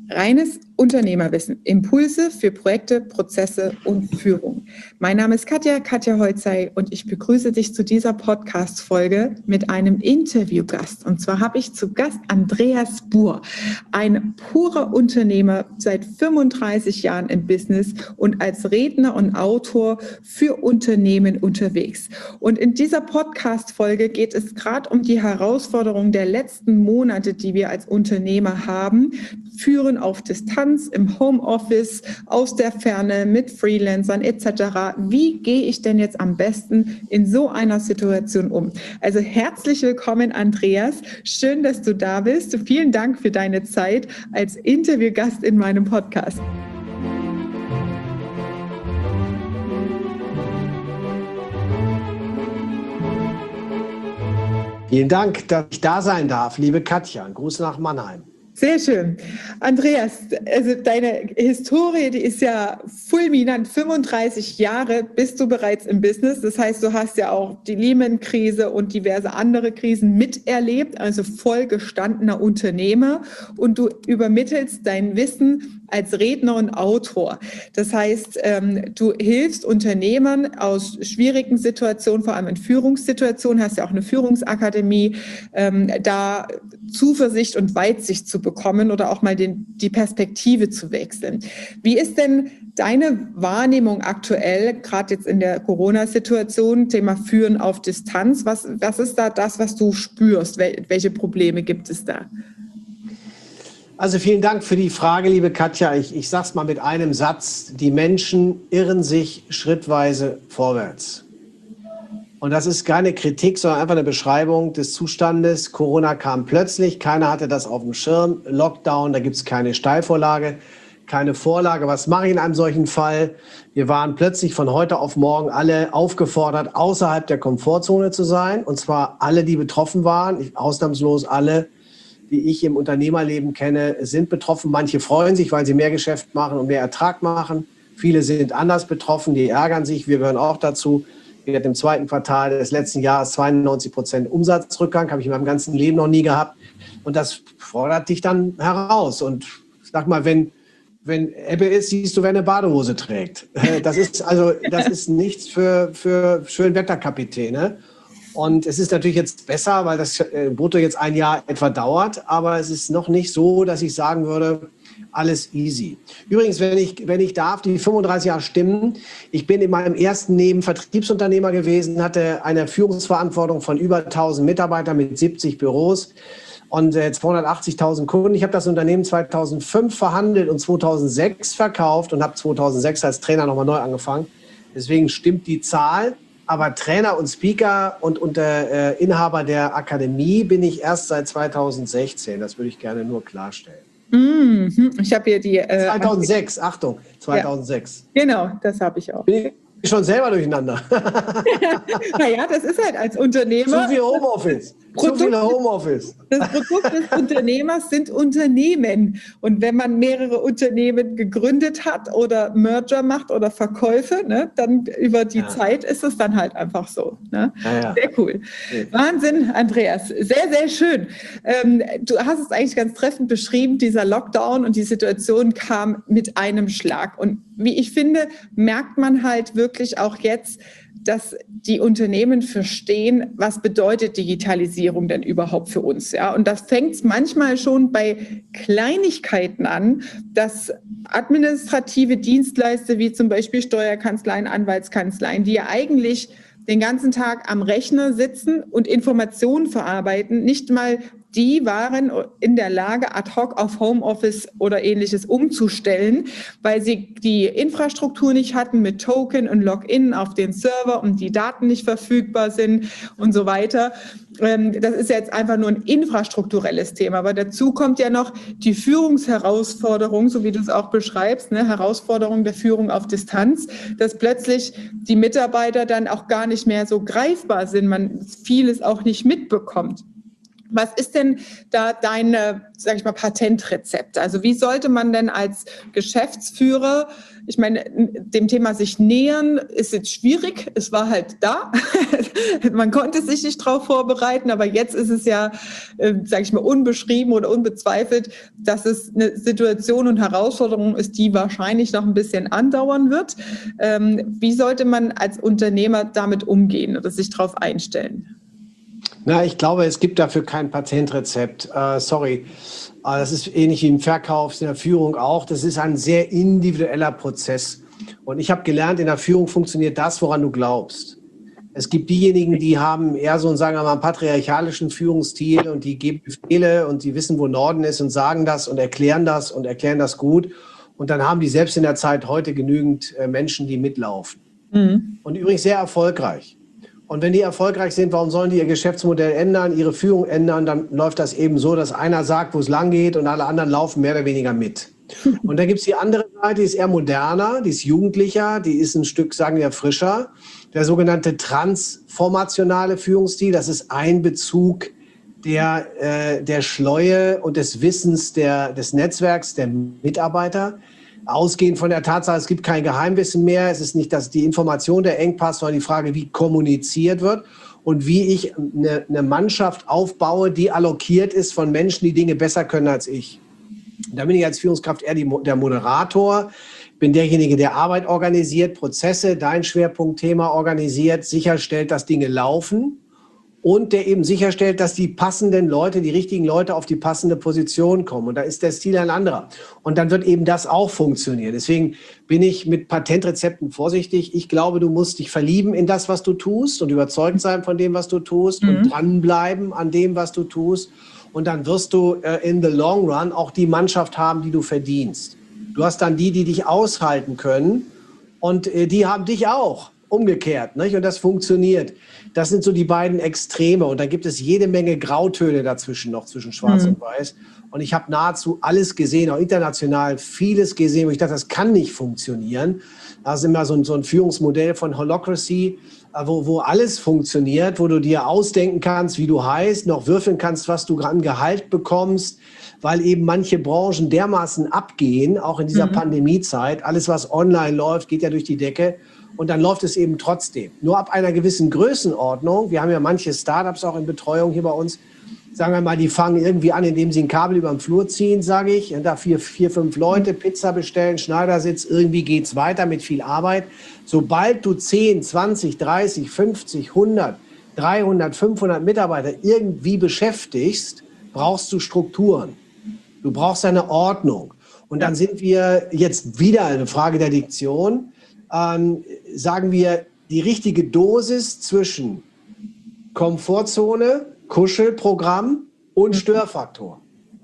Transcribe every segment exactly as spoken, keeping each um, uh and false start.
Reines Unternehmerwissen, Impulse für Projekte, Prozesse und Führung. Mein Name ist Katja, Katja Holzei und ich begrüße dich zu dieser Podcast-Folge mit einem Interviewgast. Und zwar habe ich zu Gast Andreas Buhr, ein purer Unternehmer, seit fünfunddreißig Jahren im Business und als Redner und Autor für Unternehmen unterwegs. Und in dieser Podcast-Folge geht es gerade um die Herausforderungen der letzten Monate, die wir als Unternehmer haben, führen auf Distanz, im Homeoffice, aus der Ferne, mit Freelancern et cetera. Wie gehe ich denn jetzt am besten in so einer Situation um? Also herzlich willkommen, Andreas. Schön, dass du da bist. Vielen Dank für deine Zeit als Interviewgast in meinem Podcast. Vielen Dank, dass ich da sein darf, liebe Katja. Ein Gruß nach Mannheim. Sehr schön. Andreas, also deine Historie, die ist ja fulminant. fünfunddreißig Jahre bist du bereits im Business. Das heißt, du hast ja auch die Lehman-Krise und diverse andere Krisen miterlebt, also voll gestandener Unternehmer. Und du übermittelst dein Wissen als Redner und Autor. Das heißt, du hilfst Unternehmern aus schwierigen Situationen, vor allem in Führungssituationen, hast ja auch eine Führungsakademie, da Zuversicht und Weitsicht zu bekommen oder auch mal den, die Perspektive zu wechseln. Wie ist denn deine Wahrnehmung aktuell, gerade jetzt in der Corona-Situation, Thema Führen auf Distanz? Was, was ist da das, was du spürst? Wel, welche Probleme gibt es da? Also vielen Dank für die Frage, liebe Katja. Ich, ich sage es mal mit einem Satz. Die Menschen irren sich schrittweise vorwärts. Und das ist keine Kritik, sondern einfach eine Beschreibung des Zustandes. Corona kam plötzlich, keiner hatte das auf dem Schirm. Lockdown, da gibt es keine Steilvorlage, keine Vorlage. Was mache ich in einem solchen Fall? Wir waren plötzlich von heute auf morgen alle aufgefordert, außerhalb der Komfortzone zu sein. Und zwar alle, die betroffen waren, ich, ausnahmslos alle, die ich im Unternehmerleben kenne, sind betroffen. Manche freuen sich, weil sie mehr Geschäft machen und mehr Ertrag machen. Viele sind anders betroffen, die ärgern sich. Wir gehören auch dazu. Wir hatten im zweiten Quartal des letzten Jahres zweiundneunzig Prozent Umsatzrückgang, habe ich in meinem ganzen Leben noch nie gehabt. Und das fordert dich dann heraus. Und sag mal, wenn, wenn Ebbe ist, siehst du, wer eine Badehose trägt. Das ist also, das ist nichts für, für Schönwetterkapitäne. Und es ist natürlich jetzt besser, weil das Brutto jetzt ein Jahr etwa dauert. Aber es ist noch nicht so, dass ich sagen würde, alles easy. Übrigens, wenn ich, wenn ich darf, die fünfunddreißig Jahre stimmen. Ich bin in meinem ersten Leben Vertriebsunternehmer gewesen, hatte eine Führungsverantwortung von über tausend Mitarbeitern mit siebzig Büros und äh, zweihundertachtzigtausend Kunden. Ich habe das Unternehmen zweitausendfünf verhandelt und zweitausendsechs verkauft und habe zweitausendsechs als Trainer nochmal neu angefangen. Deswegen stimmt die Zahl. Aber Trainer und Speaker und unter, äh, Inhaber der Akademie bin ich erst seit zweitausendsechzehn. Das würde ich gerne nur klarstellen. Mhm. Ich habe hier die... Äh, zweitausendsechs, Achtung, zweitausendsechs. Ja, genau, das habe ich auch. Bin ich schon selber durcheinander. Naja, das ist halt als Unternehmer... Zu viel Homeoffice. Zu viel Homeoffice. Das Produkt des Unternehmers sind Unternehmen. Und wenn man mehrere Unternehmen gegründet hat oder Merger macht oder Verkäufe, ne, dann über die ja. Zeit ist es dann halt einfach so. Ne? Ja, ja. Sehr cool. Ja. Wahnsinn, Andreas. Sehr, sehr schön. Ähm, du hast es eigentlich ganz treffend beschrieben, dieser Lockdown und die Situation kam mit einem Schlag. Und wie ich finde, merkt man halt wirklich auch jetzt, dass die Unternehmen verstehen, was bedeutet Digitalisierung denn überhaupt für uns. Ja? Und das fängt manchmal schon bei Kleinigkeiten an, dass administrative Dienstleister wie zum Beispiel Steuerkanzleien, Anwaltskanzleien, die ja eigentlich den ganzen Tag am Rechner sitzen und Informationen verarbeiten, nicht mal die waren in der Lage, ad hoc auf Homeoffice oder Ähnliches umzustellen, weil sie die Infrastruktur nicht hatten mit Token und Login auf den Server und die Daten nicht verfügbar sind und so weiter. Das ist jetzt einfach nur ein infrastrukturelles Thema. Aber dazu kommt ja noch die Führungsherausforderung, so wie du es auch beschreibst, ne? Herausforderung der Führung auf Distanz, dass plötzlich die Mitarbeiter dann auch gar nicht mehr so greifbar sind, man vieles auch nicht mitbekommt. Was ist denn da deine, sag ich mal, Patentrezept? Also wie sollte man denn als Geschäftsführer, ich meine, dem Thema sich nähern, ist jetzt schwierig. Es war halt da. Man konnte sich nicht darauf vorbereiten, aber jetzt ist es ja, äh, sag ich mal, unbeschrieben oder unbezweifelt, dass es eine Situation und Herausforderung ist, die wahrscheinlich noch ein bisschen andauern wird. Ähm, wie sollte man als Unternehmer damit umgehen oder sich darauf einstellen? Na, ich glaube, es gibt dafür kein Patentrezept. Äh, sorry. Äh, das ist ähnlich wie im Verkauf, in der Führung auch. Das ist ein sehr individueller Prozess. Und ich habe gelernt, in der Führung funktioniert das, woran du glaubst. Es gibt diejenigen, die haben eher so einen, sagen wir mal, einen patriarchalischen Führungsstil und die geben Befehle und die wissen, wo Norden ist und sagen das und erklären das und erklären das gut. Und dann haben die selbst in der Zeit heute genügend äh, Menschen, die mitlaufen. Mhm. Und übrigens sehr erfolgreich. Und wenn die erfolgreich sind, warum sollen die ihr Geschäftsmodell ändern, ihre Führung ändern? Dann läuft das eben so, dass einer sagt, wo es lang geht und alle anderen laufen mehr oder weniger mit. Und dann gibt es die andere Seite, die ist eher moderner, die ist jugendlicher, die ist ein Stück, sagen wir, frischer. Der sogenannte transformationale Führungsstil, das ist ein Bezug der, äh, der Schleue und des Wissens der, des Netzwerks der Mitarbeiter. Ausgehend von der Tatsache, es gibt kein Geheimwissen mehr, es ist nicht dass die Information der Engpass, sondern die Frage, wie kommuniziert wird und wie ich eine, eine Mannschaft aufbaue, die allokiert ist von Menschen, die Dinge besser können als ich. Da bin ich als Führungskraft eher die, der Moderator, bin derjenige, der Arbeit organisiert, Prozesse, dein Schwerpunktthema organisiert, sicherstellt, dass Dinge laufen. Und der eben sicherstellt, dass die passenden Leute, die richtigen Leute auf die passende Position kommen. Und da ist der Stil ein anderer. Und dann wird eben das auch funktionieren. Deswegen bin ich mit Patentrezepten vorsichtig. Ich glaube, du musst dich verlieben in das, was du tust und überzeugt sein von dem, was du tust, mhm. und dranbleiben an dem, was du tust. Und dann wirst du äh, in the long run auch die Mannschaft haben, die du verdienst. Du hast dann die, die dich aushalten können. Und äh, die haben dich auch. Umgekehrt, nicht? Und das funktioniert. Das sind so die beiden Extreme. Und da gibt es jede Menge Grautöne dazwischen noch, zwischen Schwarz mhm. und Weiß. Und ich habe nahezu alles gesehen, auch international vieles gesehen, wo ich dachte, das kann nicht funktionieren. Das ist immer so ein, so ein Führungsmodell von Holacracy, wo, wo alles funktioniert, wo du dir ausdenken kannst, wie du heißt, noch würfeln kannst, was du an Gehalt bekommst, weil eben manche Branchen dermaßen abgehen, auch in dieser mhm. Pandemiezeit. Alles, was online läuft, geht ja durch die Decke. Und dann läuft es eben trotzdem. Nur ab einer gewissen Größenordnung, wir haben ja manche Startups auch in Betreuung hier bei uns, sagen wir mal, die fangen irgendwie an, indem sie ein Kabel über den Flur ziehen, sage ich, und da vier, vier, fünf Leute, Pizza bestellen, Schneidersitz, irgendwie geht's weiter mit viel Arbeit. Sobald du zehn, zwanzig, dreißig, fünfzig, hundert, dreihundert, fünfhundert Mitarbeiter irgendwie beschäftigst, brauchst du Strukturen. Du brauchst eine Ordnung. Und dann sind wir jetzt wieder eine Frage der Diktion. Ähm, sagen wir, die richtige Dosis zwischen Komfortzone, Kuschelprogramm und Störfaktor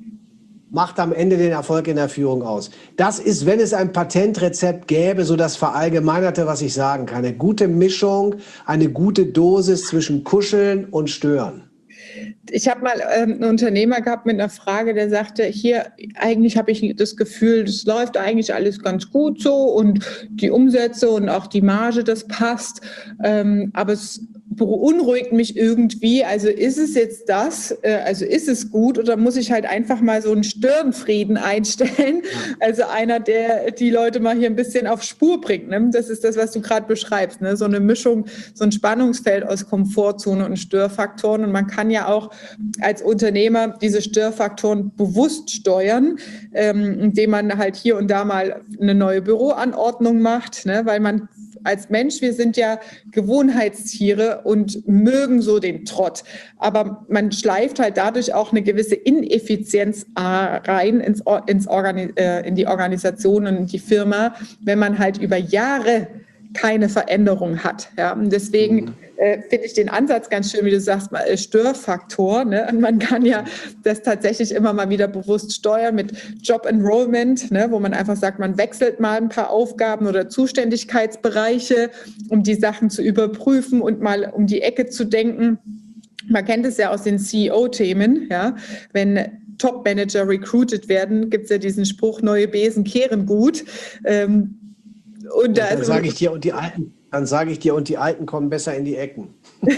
macht am Ende den Erfolg in der Führung aus. Das ist, wenn es ein Patentrezept gäbe, so das Verallgemeinerte, was ich sagen kann. Eine gute Mischung, eine gute Dosis zwischen Kuscheln und Stören. Ich habe mal ähm, einen Unternehmer gehabt mit einer Frage, der sagte, hier, eigentlich habe ich das Gefühl, das läuft eigentlich alles ganz gut so und die Umsätze und auch die Marge, das passt, ähm, aber es beunruhigt mich irgendwie. Also ist es jetzt das, äh, also ist es gut oder muss ich halt einfach mal so einen Störenfrieden einstellen? Also einer, der die Leute mal hier ein bisschen auf Spur bringt. Ne? Das ist das, was du gerade beschreibst. Ne? So eine Mischung, so ein Spannungsfeld aus Komfortzone und Störfaktoren. Und man kann ja auch als Unternehmer diese Störfaktoren bewusst steuern, ähm, indem man halt hier und da mal eine neue Büroanordnung macht, ne? Weil man als Mensch, wir sind ja Gewohnheitstiere und mögen so den Trott. Aber man schleift halt dadurch auch eine gewisse Ineffizienz rein ins, ins Organi- äh, in die Organisation und in die Firma, wenn man halt über Jahre keine Veränderung hat. Ja. Und deswegen mhm. äh, finde ich den Ansatz ganz schön, wie du sagst, mal äh, Störfaktor. Ne? Und man kann ja das tatsächlich immer mal wieder bewusst steuern mit Job Enrollment, ne? Wo man einfach sagt, man wechselt mal ein paar Aufgaben oder Zuständigkeitsbereiche, um die Sachen zu überprüfen und mal um die Ecke zu denken. Man kennt es ja aus den C E O-Themen, ja, wenn Top-Manager recruited werden, gibt es ja diesen Spruch, neue Besen kehren gut. Ähm, Und da ja, sage ich dir, und die alten, dann sage ich dir, und die Alten kommen besser in die Ecken.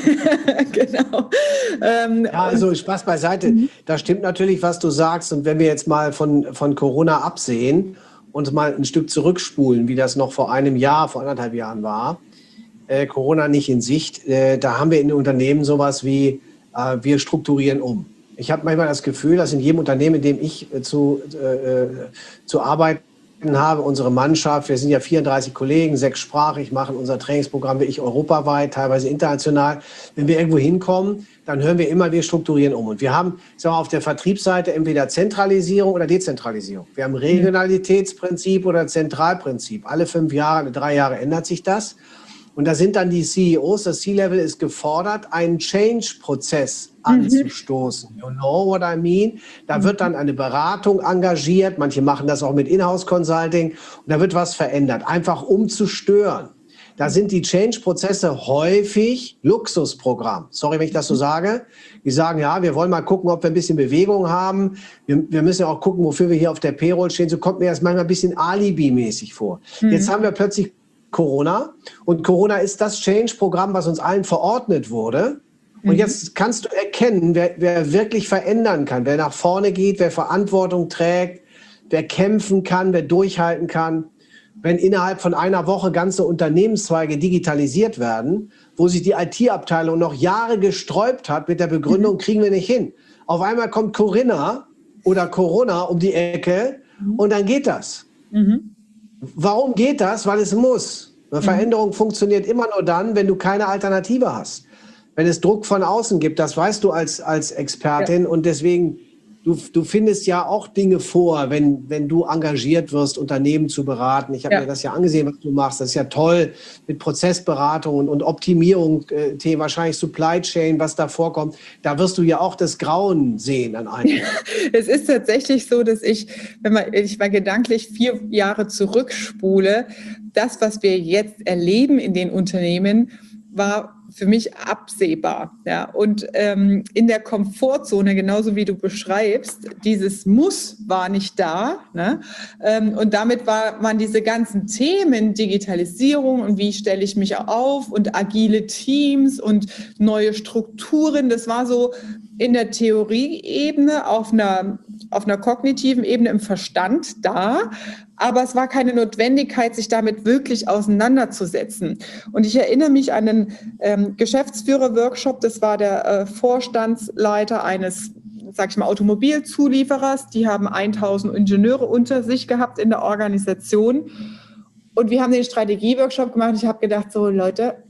Genau. Ähm, ja, also Spaß beiseite. Mhm. Da stimmt natürlich, was du sagst. Und wenn wir jetzt mal von, von Corona absehen und mal ein Stück zurückspulen, wie das noch vor einem Jahr, vor anderthalb Jahren war, äh, Corona nicht in Sicht, äh, da haben wir in den Unternehmen sowas wie, äh, wir strukturieren um. Ich habe manchmal das Gefühl, dass in jedem Unternehmen, in dem ich äh, zu, äh, zu arbeiten habe, unsere Mannschaft, wir sind ja vierunddreißig Kollegen, sechssprachig, machen unser Trainingsprogramm wie ich europaweit, teilweise international. Wenn wir irgendwo hinkommen, dann hören wir immer, wir strukturieren um. Und wir haben, ich sag mal, auf der Vertriebsseite entweder Zentralisierung oder Dezentralisierung. Wir haben Regionalitätsprinzip oder Zentralprinzip. Alle fünf Jahre, alle drei Jahre ändert sich das. Und da sind dann die C E Os, das C-Level ist gefordert, einen Change-Prozess anzustoßen. You know what I mean? Da wird dann eine Beratung engagiert, manche machen das auch mit Inhouse-Consulting, und da wird was verändert, einfach um zu stören. Da sind die Change-Prozesse häufig Luxusprogramm. Sorry, wenn ich das so sage. Die sagen, ja, wir wollen mal gucken, ob wir ein bisschen Bewegung haben. Wir, wir müssen ja auch gucken, wofür wir hier auf der Payroll stehen. So kommt mir das manchmal ein bisschen Alibi-mäßig vor. Mhm. Jetzt haben wir plötzlich Corona. Und Corona ist das Change-Programm, was uns allen verordnet wurde. Und mhm. jetzt kannst du erkennen, wer, wer wirklich verändern kann, wer nach vorne geht, wer Verantwortung trägt, wer kämpfen kann, wer durchhalten kann. Wenn innerhalb von einer Woche ganze Unternehmenszweige digitalisiert werden, wo sich die I T-Abteilung noch Jahre gesträubt hat mit der Begründung, mhm. kriegen wir nicht hin. Auf einmal kommt Corinna oder Corona um die Ecke mhm. und dann geht das. Mhm. Warum geht das? Weil es muss. Eine Veränderung mhm. funktioniert immer nur dann, wenn du keine Alternative hast. Wenn es Druck von außen gibt, das weißt du als, als Expertin. Ja. Und deswegen, du, du findest ja auch Dinge vor, wenn, wenn du engagiert wirst, Unternehmen zu beraten. Ich habe ja. mir das ja angesehen, was du machst. Das ist ja toll mit Prozessberatung und, und Optimierung, äh, wahrscheinlich Supply Chain, was da vorkommt. Da wirst du ja auch das Grauen sehen an einem. Ja, es ist tatsächlich so, dass ich, wenn man, ich mal gedanklich vier Jahre zurückspule, das, was wir jetzt erleben in den Unternehmen, war für mich absehbar. Ja. Und ähm, in der Komfortzone, genauso wie du beschreibst, dieses Muss war nicht da. Ne? Ähm, und damit war, waren diese ganzen Themen, Digitalisierung und wie stelle ich mich auf und agile Teams und neue Strukturen, das war so in der Theorieebene, auf einer, auf einer kognitiven Ebene im Verstand da, aber es war keine Notwendigkeit, sich damit wirklich auseinanderzusetzen. Und ich erinnere mich an einen ähm, Geschäftsführer-Workshop, das war der äh, Vorstandsleiter eines, sag ich mal, Automobilzulieferers, die haben tausend Ingenieure unter sich gehabt in der Organisation und wir haben den Strategie-Workshop gemacht und ich habe gedacht, so Leute,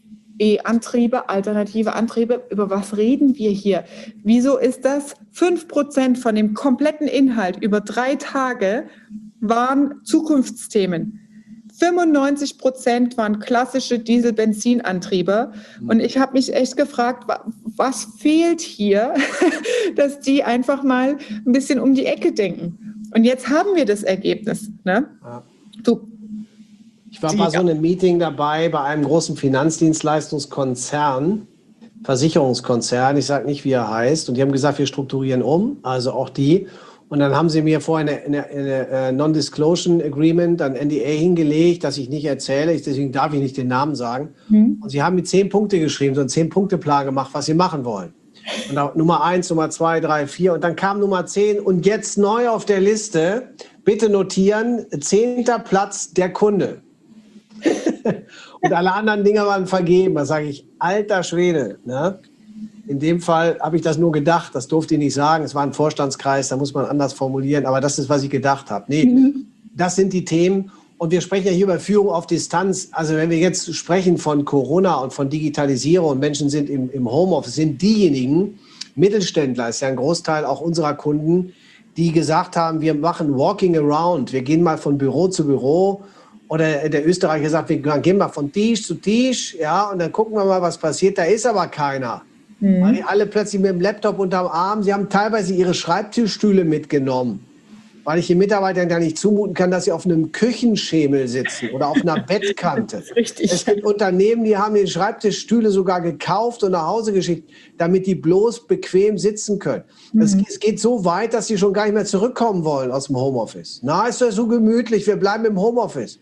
E-Antriebe, alternative Antriebe, über was reden wir hier? Wieso ist das? fünf Prozent von dem kompletten Inhalt über drei Tage waren Zukunftsthemen. fünfundneunzig Prozent waren klassische Diesel-Benzin-Antriebe. Und ich habe mich echt gefragt, was fehlt hier, dass die einfach mal ein bisschen um die Ecke denken. Und jetzt haben wir das Ergebnis. Ne? Ja. Du, Ich war bei so einem Meeting dabei bei einem großen Finanzdienstleistungskonzern, Versicherungskonzern, ich sage nicht, wie er heißt, und die haben gesagt, wir strukturieren um, also auch die. Und dann haben sie mir vorher eine, eine, eine, eine Non-Disclosure Agreement, ein N D A hingelegt, dass ich nicht erzähle, ich, deswegen darf ich nicht den Namen sagen. Mhm. Und sie haben mir zehn Punkte geschrieben, so einen zehn-Punkte-Plan gemacht, was sie machen wollen. Und da, Nummer eins, Nummer zwei, drei, vier und dann kam Nummer zehn und jetzt neu auf der Liste, bitte notieren, zehnter Platz der Kunde. Und alle anderen Dinge waren vergeben. Da sage ich, alter Schwede. Ne? In dem Fall habe ich das nur gedacht. Das durfte ich nicht sagen. Es war ein Vorstandskreis, da muss man anders formulieren. Aber das ist, was ich gedacht habe. Nee, mhm. das sind die Themen. Und wir sprechen ja hier über Führung auf Distanz. Also wenn wir jetzt sprechen von Corona und von Digitalisierung und Menschen sind im, im Homeoffice, sind diejenigen, Mittelständler ist ja ein Großteil auch unserer Kunden, die gesagt haben, wir machen Walking Around. Wir gehen mal von Büro zu Büro. Oder der Österreicher sagt, wir gehen mal von Tisch zu Tisch, ja, und dann gucken wir mal, was passiert. Da ist aber keiner. Mhm. Weil die alle plötzlich mit dem Laptop unterm Arm, sie haben teilweise ihre Schreibtischstühle mitgenommen, weil ich den Mitarbeitern da nicht zumuten kann, dass sie auf einem Küchenschemel sitzen oder auf einer Bettkante. Das ist richtig. Es gibt Unternehmen, die haben die Schreibtischstühle sogar gekauft und nach Hause geschickt, damit die bloß bequem sitzen können. Mhm. Es, es geht so weit, dass sie schon gar nicht mehr zurückkommen wollen aus dem Homeoffice. Na, ist doch so gemütlich, wir bleiben im Homeoffice.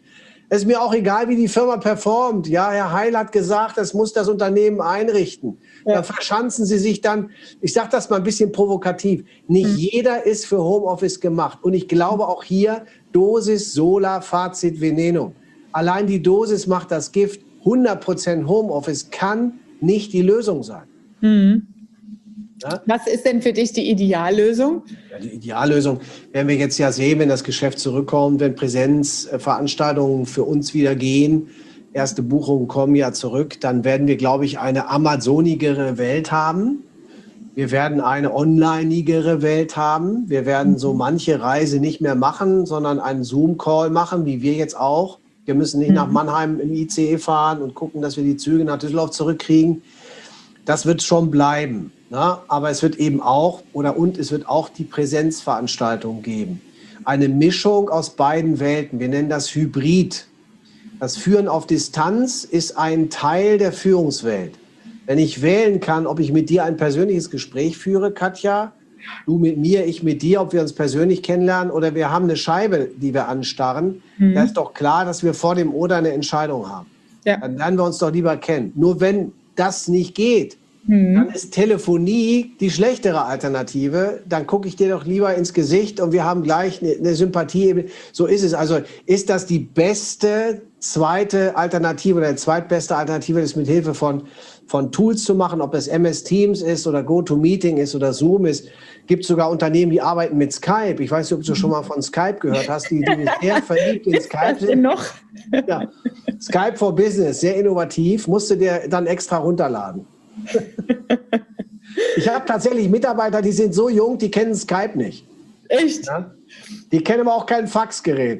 Es ist mir auch egal, wie die Firma performt. Ja, Herr Heil hat gesagt, das muss das Unternehmen einrichten. Ja. Da verschanzen Sie sich dann, ich sage das mal ein bisschen provokativ, nicht mhm. jeder ist für Homeoffice gemacht. Und ich glaube auch hier, Dosis, Sola, Fazit, Venenum. Allein die Dosis macht das Gift. hundert Prozent Homeoffice kann nicht die Lösung sein. Mhm. Ja? Was ist denn für dich die Ideallösung? Ja, die Ideallösung werden wir jetzt ja sehen, wenn das Geschäft zurückkommt, wenn Präsenzveranstaltungen für uns wieder gehen. Erste Buchungen kommen ja zurück. Dann werden wir, glaube ich, eine amazonigere Welt haben. Wir werden eine onlineigere Welt haben. Wir werden so manche Reise nicht mehr machen, sondern einen Zoom-Call machen, wie wir jetzt auch. Wir müssen nicht nach Mannheim im I C E fahren und gucken, dass wir die Züge nach Düsseldorf zurückkriegen. Das wird schon bleiben. Na, aber es wird eben auch, oder und es wird auch die Präsenzveranstaltung geben. Eine Mischung aus beiden Welten. Wir nennen das Hybrid. Das Führen auf Distanz ist ein Teil der Führungswelt. Wenn ich wählen kann, ob ich mit dir ein persönliches Gespräch führe, Katja, du mit mir, ich mit dir, ob wir uns persönlich kennenlernen oder wir haben eine Scheibe, die wir anstarren, mhm. da ist doch klar, dass wir vor dem Oder eine Entscheidung haben. Ja. Dann lernen wir uns doch lieber kennen. Nur wenn das nicht geht, dann ist Telefonie die schlechtere Alternative. Dann gucke ich dir doch lieber ins Gesicht und wir haben gleich eine, eine Sympathie. So ist es. Also ist das die beste zweite Alternative oder die zweitbeste Alternative, das mit Hilfe von, von Tools zu machen, ob es M S Teams ist oder GoToMeeting ist oder Zoom ist. Gibt sogar Unternehmen, die arbeiten mit Skype. Ich weiß nicht, ob du schon mal von Skype gehört hast, die, die sehr verliebt in Skype sind. Noch? Ja. Skype for Business, sehr innovativ, musst du dir dann extra runterladen. Ich habe tatsächlich Mitarbeiter, die sind so jung, die kennen Skype nicht. Echt? Ja? Die kennen aber auch kein Faxgerät.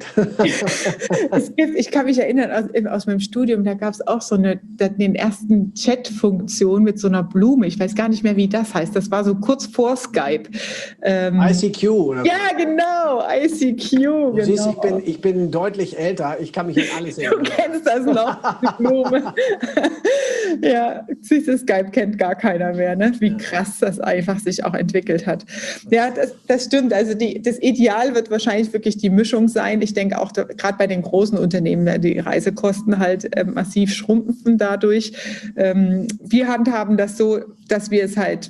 Es gibt, ich kann mich erinnern, aus, aus meinem Studium, da gab es auch so eine, den ersten Chat-Funktion mit so einer Blume. Ich weiß gar nicht mehr, wie das heißt. Das war so kurz vor Skype. Ähm, I C Q, oder? Ja, genau, I C Q. Du genau. siehst, ich bin, ich bin deutlich älter. Ich kann mich an alles erinnern. Du kennst das noch, die Blume. Ja, siehst du, Skype kennt gar keiner mehr, ne? Wie krass das einfach sich auch entwickelt hat. Ja, das, das stimmt. Also die, das Ideal wird wahrscheinlich wirklich die Mischung sein. Ich denke auch, gerade bei den großen Unternehmen werden die Reisekosten halt äh, massiv schrumpfen dadurch. Ähm, wir handhaben das so, dass wir es halt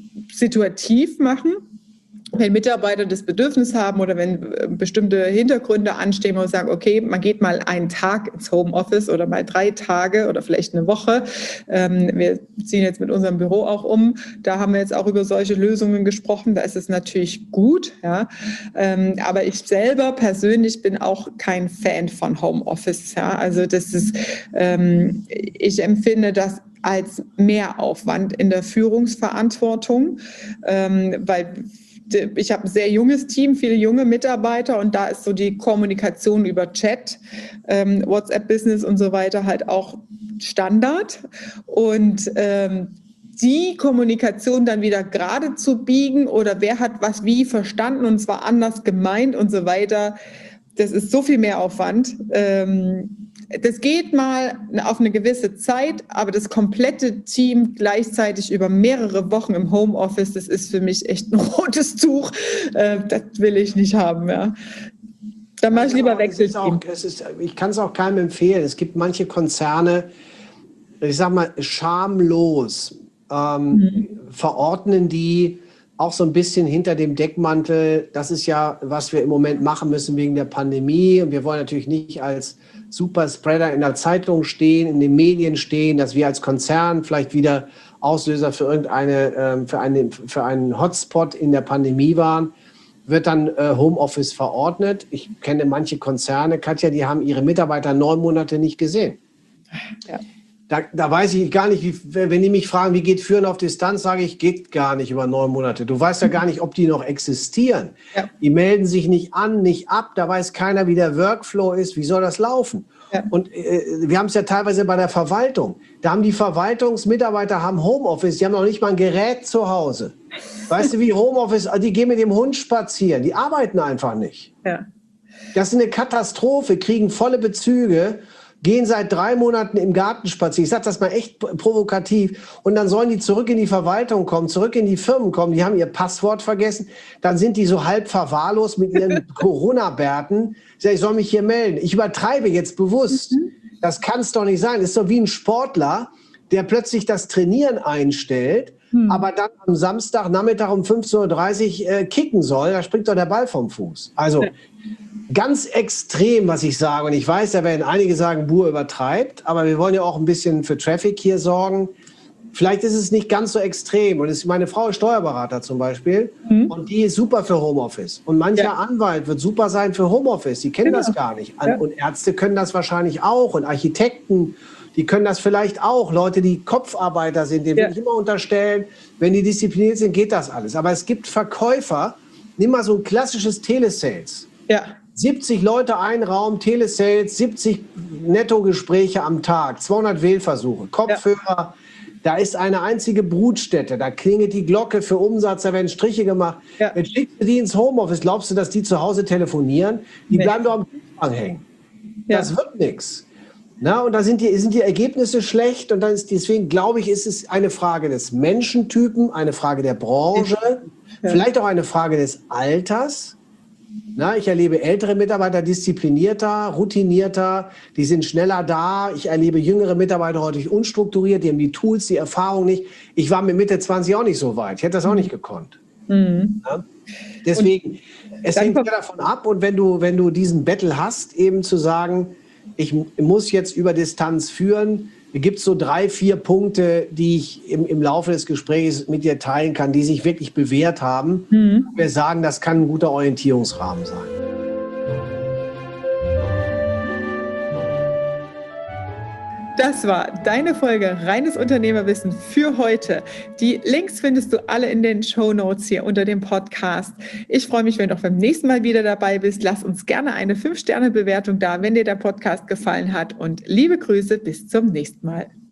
situativ machen. Wenn Mitarbeiter das Bedürfnis haben oder wenn bestimmte Hintergründe anstehen, wo wir sagen, okay, man geht mal einen Tag ins Homeoffice oder mal drei Tage oder vielleicht eine Woche. Ähm, wir ziehen jetzt mit unserem Büro auch um. Da haben wir jetzt auch über solche Lösungen gesprochen. Da ist es natürlich gut. Ja. Ähm, aber ich selber persönlich bin auch kein Fan von Homeoffice. Ja. Also das ist, ähm, ich empfinde das als Mehraufwand in der Führungsverantwortung, ähm, weil ich habe ein sehr junges Team, viele junge Mitarbeiter und da ist so die Kommunikation über Chat, ähm, WhatsApp-Business und so weiter halt auch Standard. Und ähm, die Kommunikation dann wieder gerade zu biegen oder wer hat was wie verstanden und zwar anders gemeint und so weiter, das ist so viel mehr Aufwand. Ähm, Das geht mal auf eine gewisse Zeit, aber das komplette Team gleichzeitig über mehrere Wochen im Homeoffice, das ist für mich echt ein rotes Tuch. Das will ich nicht haben. Ja. Da mache ich lieber Wechselteam. Ich kann es auch keinem empfehlen. Es gibt manche Konzerne, ich sage mal schamlos, ähm, mhm. verordnen die auch so ein bisschen hinter dem Deckmantel. Das ist ja, was wir im Moment machen müssen wegen der Pandemie. Und wir wollen natürlich nicht als Superspreader in der Zeitung stehen, in den Medien stehen, dass wir als Konzern vielleicht wieder Auslöser für irgendeine, äh, für, eine, für einen Hotspot in der Pandemie waren, wird dann äh, Homeoffice verordnet. Ich kenne manche Konzerne, Katja, die haben ihre Mitarbeiter neun Monate nicht gesehen. Ja. Da, da weiß ich gar nicht, wie, wenn die mich fragen, wie geht Führen auf Distanz, sage ich, geht gar nicht über neun Monate. Du weißt ja gar nicht, ob die noch existieren. Ja. Die melden sich nicht an, nicht ab. Da weiß keiner, wie der Workflow ist. Wie soll das laufen? Ja. Und äh, wir haben es ja teilweise bei der Verwaltung. Da haben die Verwaltungsmitarbeiter haben Homeoffice. Die haben noch nicht mal ein Gerät zu Hause. Weißt du, wie Homeoffice, die gehen mit dem Hund spazieren. Die arbeiten einfach nicht. Ja. Das ist eine Katastrophe, kriegen volle Bezüge. gehen seit drei Monaten im Garten spazieren. Ich sage das mal echt provokativ. Und dann sollen die zurück in die Verwaltung kommen, zurück in die Firmen kommen. Die haben ihr Passwort vergessen. Dann sind die so halb verwahrlost mit ihren Corona-Bärten. Ich sage, ich soll mich hier melden. Ich übertreibe jetzt bewusst. Mhm. Das kann es doch nicht sein. Das ist doch wie ein Sportler, der plötzlich das Trainieren einstellt, hm. aber dann am Samstagnachmittag um fünfzehn Uhr dreißig äh, kicken soll. Da springt doch der Ball vom Fuß. Also ja. ganz extrem, was ich sage. Und ich weiß, da werden einige sagen, Buhr übertreibt. Aber wir wollen ja auch ein bisschen für Traffic hier sorgen. Vielleicht ist es nicht ganz so extrem. Und es, meine Frau ist Steuerberater zum Beispiel. Hm. Und die ist super für Homeoffice. Und mancher ja. Anwalt wird super sein für Homeoffice. Die kennen genau. das gar nicht. Ja. Und Ärzte können das wahrscheinlich auch. Und Architekten, die können das vielleicht auch. Leute, die Kopfarbeiter sind, denen ja. will ich immer unterstellen, wenn die diszipliniert sind, geht das alles. Aber es gibt Verkäufer, nimm mal so ein klassisches Telesales. Ja. siebzig Leute, ein Raum, Telesales, siebzig Nettogespräche am Tag, zweihundert Wählversuche, Kopfhörer. Ja. Da ist eine einzige Brutstätte, da klingelt die Glocke für Umsatz, da werden Striche gemacht. Ja. Jetzt schickst du die ins Homeoffice, glaubst du, dass die zu Hause telefonieren? Die nee. bleiben doch am Kühlschrank hängen. Ja. Das wird nichts. Na, und da sind die, sind die Ergebnisse schlecht und dann ist, deswegen glaube ich, ist es eine Frage des Menschentypen, eine Frage der Branche, ja. vielleicht auch eine Frage des Alters. Na, ich erlebe ältere Mitarbeiter disziplinierter, routinierter, die sind schneller da. Ich erlebe jüngere Mitarbeiter häufig unstrukturiert, die haben die Tools, die Erfahrung nicht. Ich war mit Mitte zwanzig auch nicht so weit. Ich hätte das auch nicht gekonnt. Mhm. Ja? Deswegen, und es hängt ja davon ab. Und wenn du, wenn du diesen Battle hast, eben zu sagen, ich muss jetzt über Distanz führen, gibt es so drei, vier Punkte, die ich im, im Laufe des Gesprächs mit dir teilen kann, die sich wirklich bewährt haben. Mhm. Wir sagen, das kann ein guter Orientierungsrahmen sein. Das war deine Folge Reines Unternehmerwissen für heute. Die Links findest du alle in den Shownotes hier unter dem Podcast. Ich freue mich, wenn du auch beim nächsten Mal wieder dabei bist. Lass uns gerne eine fünf Sterne Bewertung da, wenn dir der Podcast gefallen hat. Und liebe Grüße, bis zum nächsten Mal.